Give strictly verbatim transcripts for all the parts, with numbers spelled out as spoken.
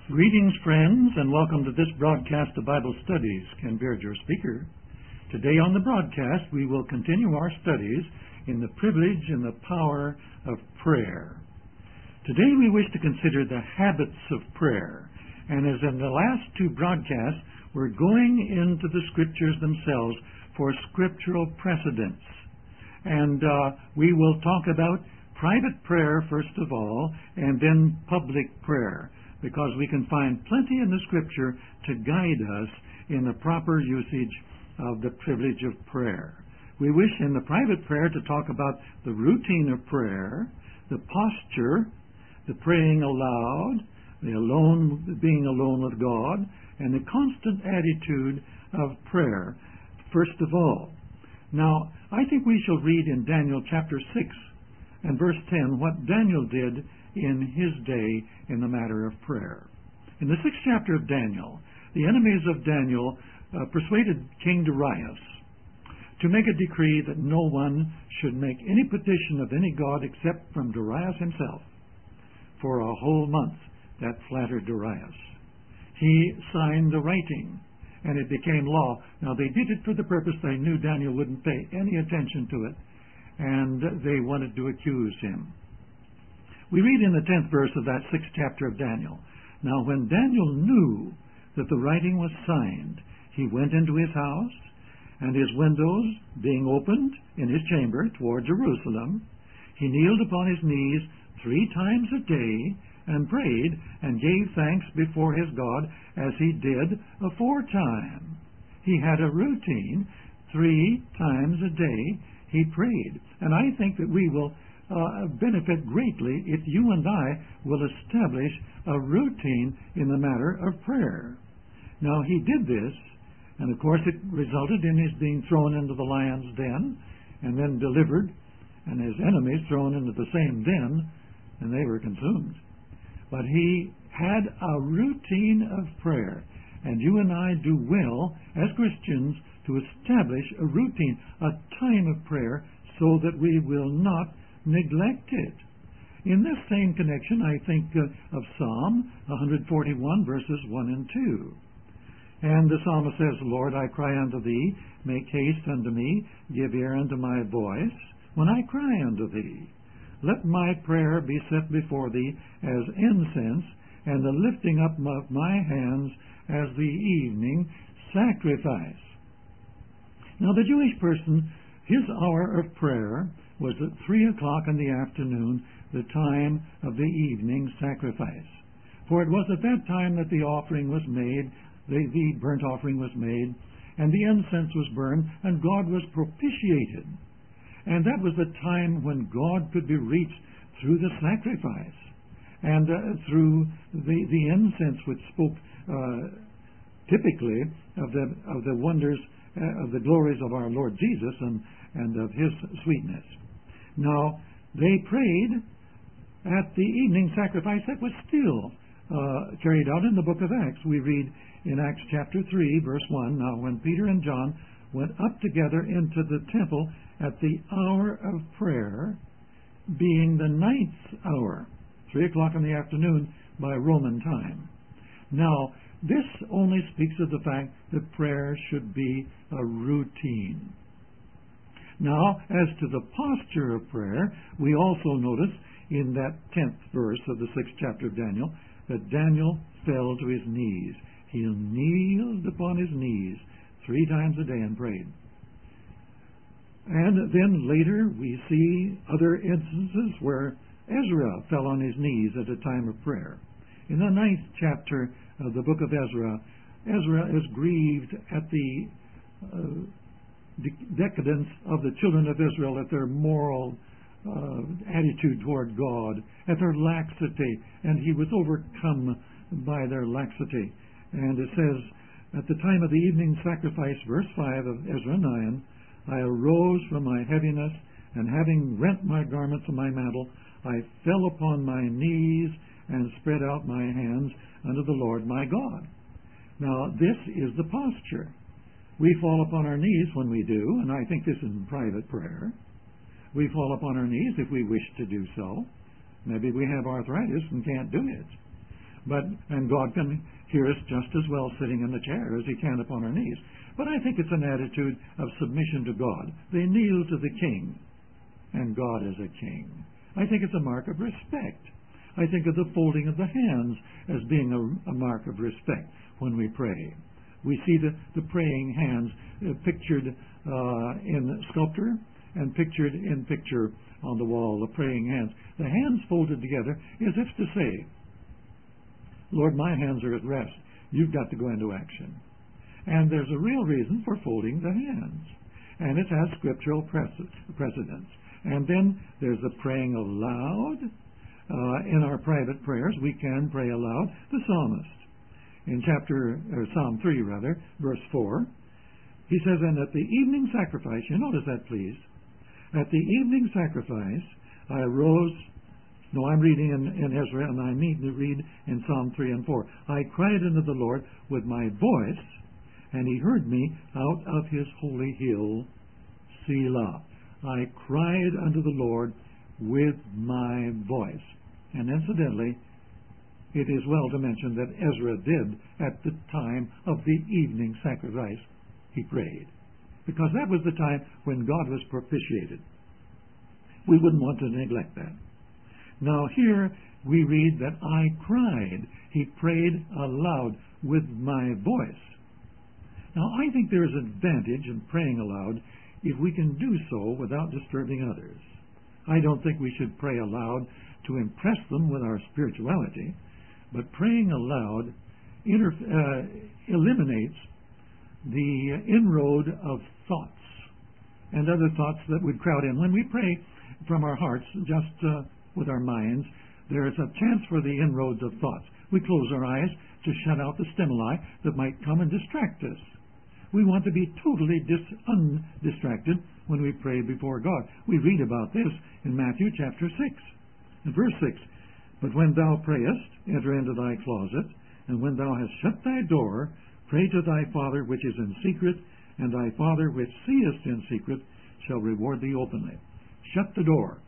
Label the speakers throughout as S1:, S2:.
S1: Greetings, friends, and welcome to this broadcast of Bible Studies. Ken Beard, your speaker. Today on the broadcast, we will continue our studies in the privilege and the power of prayer. Today we wish to consider the habits of prayer. And as in the last two broadcasts, we're going into the Scriptures themselves for scriptural precedents. And uh, we will talk about private prayer, first of all, and then public prayer, because we can find plenty in the Scripture to guide us in the proper usage of the privilege of prayer. We wish in the private prayer to talk about the routine of prayer, the posture, the praying aloud, the alone, being alone with God, and the constant attitude of prayer, first of all. Now, I think we shall read in Daniel chapter six and verse ten what Daniel did in his day in the matter of prayer. In the sixth chapter of Daniel, the enemies of Daniel uh, persuaded King Darius to make a decree that no one should make any petition of any god except from Darius himself. For a whole month that flattered Darius. He signed the writing, and it became law. Now they did it for the purpose they knew Daniel wouldn't pay any attention to it, and they wanted to accuse him. We read in the tenth verse of that sixth chapter of Daniel, "Now when Daniel knew that the writing was signed, he went into his house, and his windows being opened in his chamber toward Jerusalem, he kneeled upon his knees three times a day, and prayed, and gave thanks before his God, as he did aforetime." He had a routine. Three times a day he prayed. And I think that we will Uh, benefit greatly if you and I will establish a routine in the matter of prayer. Now, he did this, and of course it resulted in his being thrown into the lion's den, and then delivered, and his enemies thrown into the same den, and they were consumed. But he had a routine of prayer, and you and I do well as Christians to establish a routine, a time of prayer, so that we will not neglect it. In this same connection, I think uh, of Psalm one forty-one, verses one and two. And the psalmist says, "Lord, I cry unto thee, make haste unto me, give ear unto my voice, when I cry unto thee. Let my prayer be set before thee as incense, and the lifting up of my hands as the evening sacrifice." Now, the Jewish person, his hour of prayer was at three o'clock in the afternoon, the time of the evening sacrifice. For it was at that time that the offering was made, the, the burnt offering was made, and the incense was burned, and God was propitiated. And that was the time when God could be reached through the sacrifice, and uh, through the, the incense, which spoke uh, typically of the, of the wonders, uh, of the glories of our Lord Jesus, and, and of His sweetness. Now, they prayed at the evening sacrifice that was still uh, carried out in the book of Acts. We read in Acts chapter three, verse one, "Now when Peter and John went up together into the temple at the hour of prayer, being the ninth hour," three o'clock in the afternoon by Roman time. Now, this only speaks of the fact that prayer should be a routine. Now, as to the posture of prayer, we also notice in that tenth verse of the sixth chapter of Daniel that Daniel fell to his knees. He kneeled upon his knees three times a day and prayed. And then later we see other instances where Ezra fell on his knees at a time of prayer. In the ninth chapter of the book of Ezra, Ezra is grieved at the uh, decadence of the children of Israel, at their moral uh, attitude toward God, at their laxity, and he was overcome by their laxity. And it says, at the time of the evening sacrifice, verse five of Ezra nine, "I arose from my heaviness, and having rent my garments and my mantle, I fell upon my knees and spread out my hands unto the Lord my God." Now, this is the posture. We fall upon our knees when we do, and I think this is in private prayer. We fall upon our knees if we wish to do so. Maybe we have arthritis and can't do it. But and God can hear us just as well sitting in the chair as He can upon our knees. But I think it's an attitude of submission to God. They kneel to the King, and God is a King. I think it's a mark of respect. I think of the folding of the hands as being a, a mark of respect when we pray. We see the, the praying hands uh, pictured uh, in sculpture and pictured in picture on the wall, the praying hands. The hands folded together as if to say, Lord, my hands are at rest. You've got to go into action. And there's a real reason for folding the hands. And it has scriptural precedence. And then there's the praying aloud. Uh, in our private prayers, we can pray aloud. The psalmist, in chapter, or Psalm three rather, verse four, he says, and at the evening sacrifice, you notice that please, at the evening sacrifice, I arose, no, I'm reading in, in Ezra, and I need to read in Psalm three and four. I cried unto the Lord with my voice, and He heard me out of His holy hill, Selah. I cried unto the Lord with my voice. And incidentally, it is well to mention that Ezra did at the time of the evening sacrifice, he prayed. Because that was the time when God was propitiated. We wouldn't want to neglect that. Now here we read that I cried. He prayed aloud with my voice. Now I think there is an advantage in praying aloud if we can do so without disturbing others. I don't think we should pray aloud to impress them with our spirituality, but praying aloud inter- uh, eliminates the inroad of thoughts and other thoughts that would crowd in. When we pray from our hearts, just uh, with our minds, there is a chance for the inroads of thoughts. We close our eyes to shut out the stimuli that might come and distract us. We want to be totally dis- undistracted when we pray before God. We read about this in Matthew chapter six. In verse six, but when thou prayest, enter into thy closet, and when thou hast shut thy door, pray to thy Father which is in secret, and thy Father which seest in secret shall reward thee openly. Shut the door.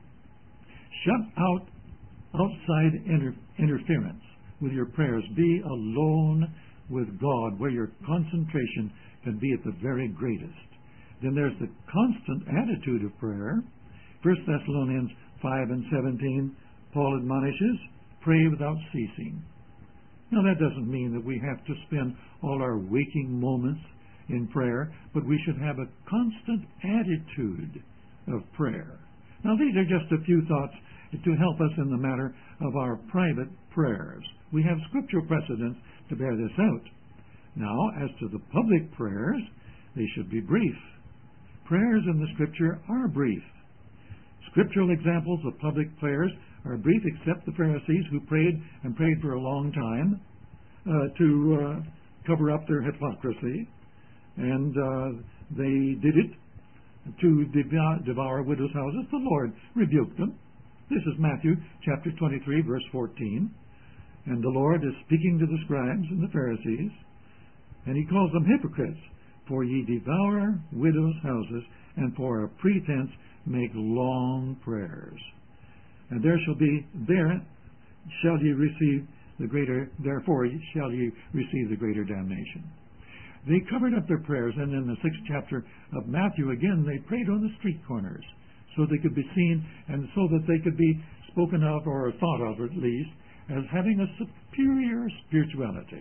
S1: Shut out outside inter- interference with your prayers. Be alone with God, where your concentration can be at the very greatest. Then there's the constant attitude of prayer. First Thessalonians five and seventeen, Paul admonishes, pray without ceasing. Now that doesn't mean that we have to spend all our waking moments in prayer, but we should have a constant attitude of prayer. Now these are just a few thoughts to help us in the matter of our private prayers. We have scriptural precedents to bear this out. Now, as to the public prayers, they should be brief. Prayers in the Scripture are brief. Scriptural examples of public prayers are brief, except the Pharisees who prayed and prayed for a long time uh, to uh, cover up their hypocrisy. And uh, they did it to devour, devour widows' houses. The Lord rebuked them. This is Matthew chapter twenty-three, verse fourteen. And the Lord is speaking to the scribes and the Pharisees, and He calls them hypocrites. For ye devour widows' houses, and for a pretense make long prayers. And there shall be, there shall ye receive the greater, therefore shall ye receive the greater damnation. They covered up their prayers, and in the sixth chapter of Matthew, again, they prayed on the street corners, so they could be seen, and so that they could be spoken of, or thought of at least, as having a superior spirituality.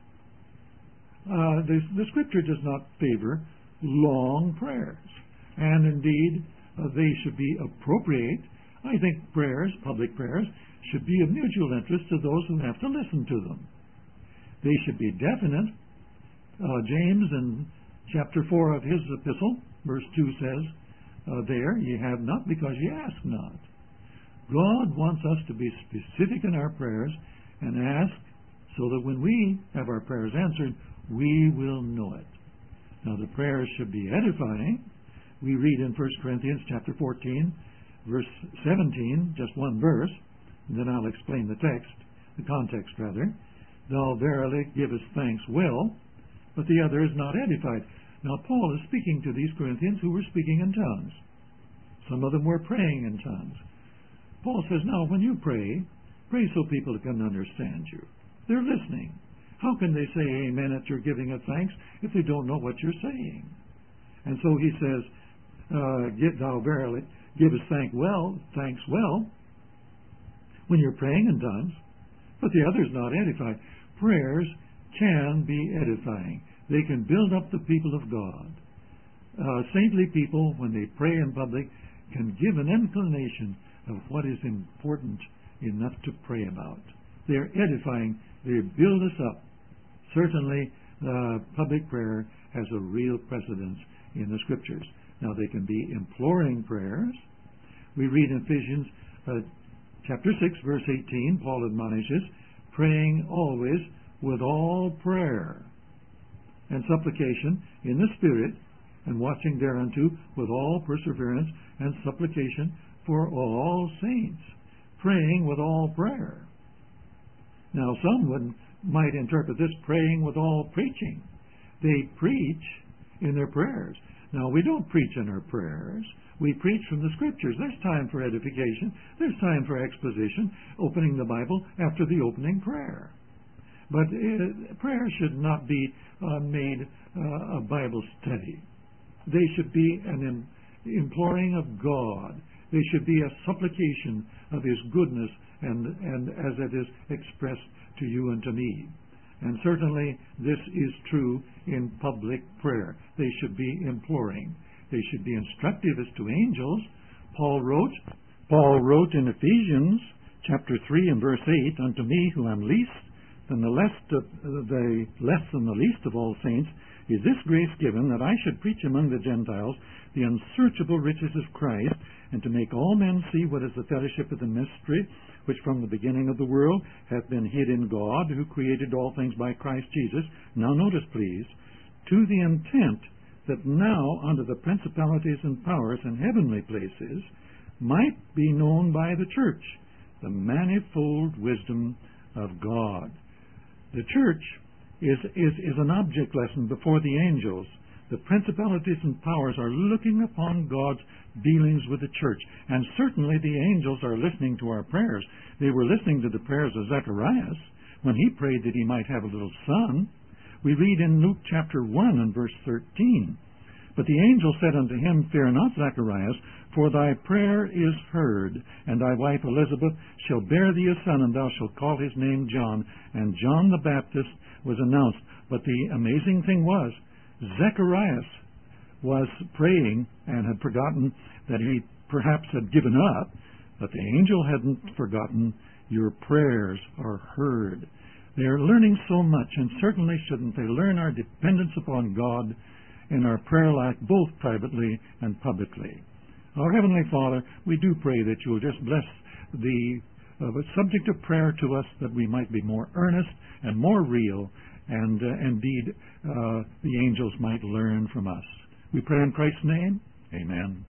S1: Uh, the, the Scripture does not favor long prayers, and indeed uh, they should be appropriate. I think prayers, public prayers, should be of mutual interest to those who have to listen to them. They should be definite. Uh, James in chapter four of his epistle, verse two says, uh, there, ye have not because ye ask not. God wants us to be specific in our prayers and ask so that when we have our prayers answered, we will know it. Now the prayers should be edifying. We read in First Corinthians chapter fourteen, verse seventeen, just one verse, and then I'll explain the text, the context rather. Thou verily givest thanks well, but the other is not edified. Now Paul is speaking to these Corinthians who were speaking in tongues. Some of them were praying in tongues. Paul says, now when you pray, pray so people can understand you. They're listening. How can they say amen at your giving of thanks if they don't know what you're saying? And so he says, uh, "Give thou verily, give us thank well, thanks well, when you're praying in tongues, but the other's not edified." Prayers can be edifying. They can build up the people of God. Uh, saintly people, when they pray in public, can give an inclination of what is important enough to pray about. They're edifying. They build us up. Certainly, uh, public prayer has a real precedence in the Scriptures. Now, they can be imploring prayers. We read in Ephesians uh, chapter six, verse eighteen, Paul admonishes, praying always with all prayer and supplication in the Spirit, and watching thereunto with all perseverance and supplication for all saints. Praying with all prayer. Now, some would, might interpret this praying with all preaching. They preach in their prayers. Now, we don't preach in our prayers. We preach from the Scriptures. There's time for edification. There's time for exposition, opening the Bible after the opening prayer. But uh, prayer should not be uh, made uh, a Bible study. They should be an im- imploring of God. They should be a supplication of His goodness, and, and as it is expressed to you and to me. And certainly this is true in public prayer. They should be imploring. They should be instructive as to angels. Paul wrote, Paul wrote in Ephesians chapter three and verse eight, "Unto me who am least than the less of, the less than the least of all saints, is this grace given, that I should preach among the Gentiles the unsearchable riches of Christ, and to make all men see what is the fellowship of the mystery, which from the beginning of the world hath been hid in God, who created all things by Christ Jesus." Now notice, please, "to the intent that now under the principalities and powers in heavenly places might be known by the church the manifold wisdom of God." The church is, is, is an object lesson before the angels. The principalities and powers are looking upon God's dealings with the church. And certainly the angels are listening to our prayers. They were listening to the prayers of Zacharias when he prayed that he might have a little son. We read in Luke chapter one and verse thirteen, "But the angel said unto him, Fear not, Zacharias, for thy prayer is heard, and thy wife Elizabeth shall bear thee a son, and thou shalt call his name John. And John the Baptist was announced." But the amazing thing was, Zacharias was praying and had forgotten that he perhaps had given up, but the angel hadn't forgotten. Your prayers are heard. They are learning so much, and certainly shouldn't they learn our dependence upon God in our prayer life, both privately and publicly. Our Heavenly Father, we do pray that you will just bless the uh, subject of prayer to us, that we might be more earnest and more real, and uh, indeed uh, the angels might learn from us. We pray in Christ's name. Amen.